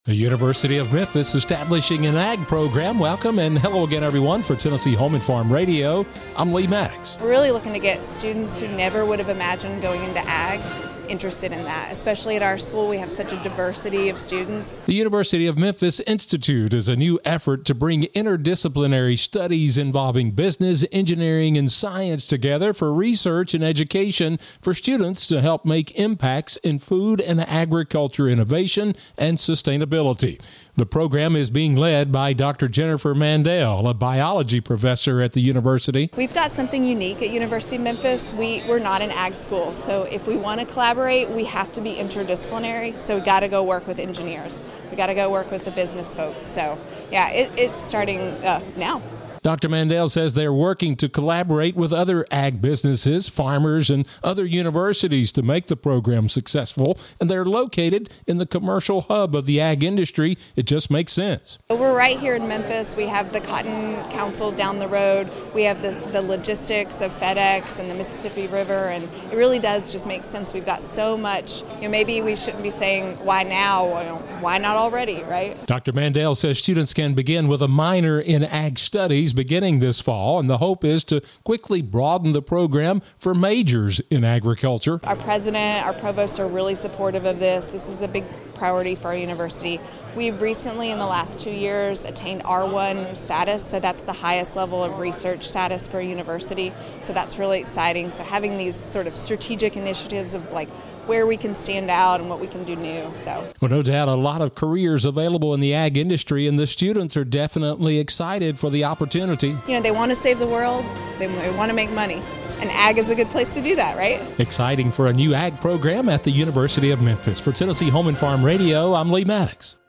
The University of Memphis establishing an ag program. Welcome and hello again, everyone, for Tennessee Home and Farm Radio. I'm Lee Maddox. We're really looking to get students who never would have imagined going into ag interested in that. Especially at our school, we have such a diversity of students. The University of Memphis Institute is a new effort to bring interdisciplinary studies involving business, engineering, and science together for research and education for students to help make impacts in food and agriculture innovation and sustainability. The program is being led by Dr. Jennifer Mandel, a biology professor at the university. We've got something unique at University of Memphis. We're not an ag school, so if we want to collaborate, we have to be interdisciplinary, so we got to go work with engineers. We got to go work with the business folks. So, yeah, it's starting now. Dr. Mandel says they're working to collaborate with other ag businesses, farmers, and other universities to make the program successful, and they're located in the commercial hub of the ag industry. It just makes sense. We're right here in Memphis. We have the Cotton Council down the road. We have the logistics of FedEx and the Mississippi River, and it really does just make sense. We've got so much. Maybe we shouldn't be saying, why now? Why not already, right? Dr. Mandel says students can begin with a minor in ag studies beginning this fall, and the hope is to quickly broaden the program for majors in agriculture. Our president, our provosts are really supportive of this. This is a big priority for our university. We've recently, in the last 2 years, attained R1 status, so that's the highest level of research status for a university, so that's really exciting. So having these sort of strategic initiatives of like where we can stand out and what we can do new. Well, no doubt a lot of careers available in the ag industry, and the students are definitely excited for the opportunity. They want to save the world, they want to make money, and ag is a good place to do that, right? Exciting for a new ag program at the University of Memphis. For Tennessee Home and Farm Radio, I'm Lee Maddox.